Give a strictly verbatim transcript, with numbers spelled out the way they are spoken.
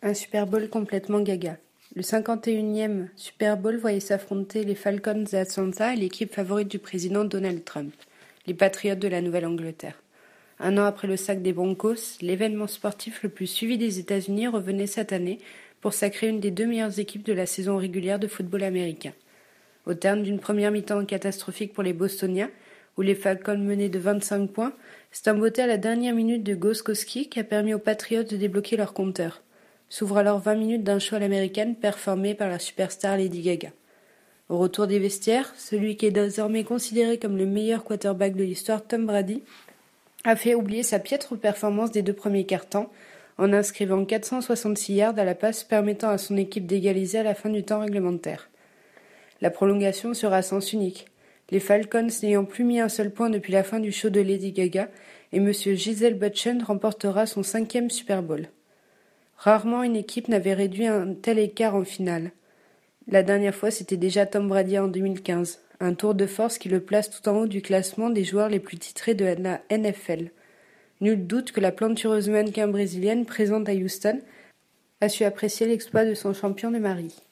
Un Super Bowl complètement gaga. Le cinquante et unième Super Bowl voyait s'affronter les Falcons d'Atlanta et l'équipe favorite du président Donald Trump, les Patriotes de la Nouvelle-Angleterre. Un an après le sac des Broncos, l'événement sportif le plus suivi des États-Unis revenait cette année pour sacrer une des deux meilleures équipes de la saison régulière de football américain. Au terme d'une première mi-temps catastrophique pour les Bostoniens, où les Falcons menaient de vingt-cinq points, c'est un beauté à la dernière minute de Gostkowski qui a permis aux Patriots de débloquer leur compteur. S'ouvre alors vingt minutes d'un show à l'américaine performé par la superstar Lady Gaga. Au retour des vestiaires, celui qui est désormais considéré comme le meilleur quarterback de l'histoire, Tom Brady, a fait oublier sa piètre performance des deux premiers quarts-temps en inscrivant quatre cent soixante-six yards à la passe permettant à son équipe d'égaliser à la fin du temps réglementaire. La prolongation sera à sens unique, les Falcons n'ayant plus mis un seul point depuis la fin du show de Lady Gaga et M. Gisele Bündchen remportera son cinquième Super Bowl. Rarement une équipe n'avait réduit un tel écart en finale. La dernière fois, c'était déjà Tom Brady en deux mille quinze, un tour de force qui le place tout en haut du classement des joueurs les plus titrés de la N F L. Nul doute que la plantureuse mannequin brésilienne présente à Houston a su apprécier l'exploit de son champion de mari.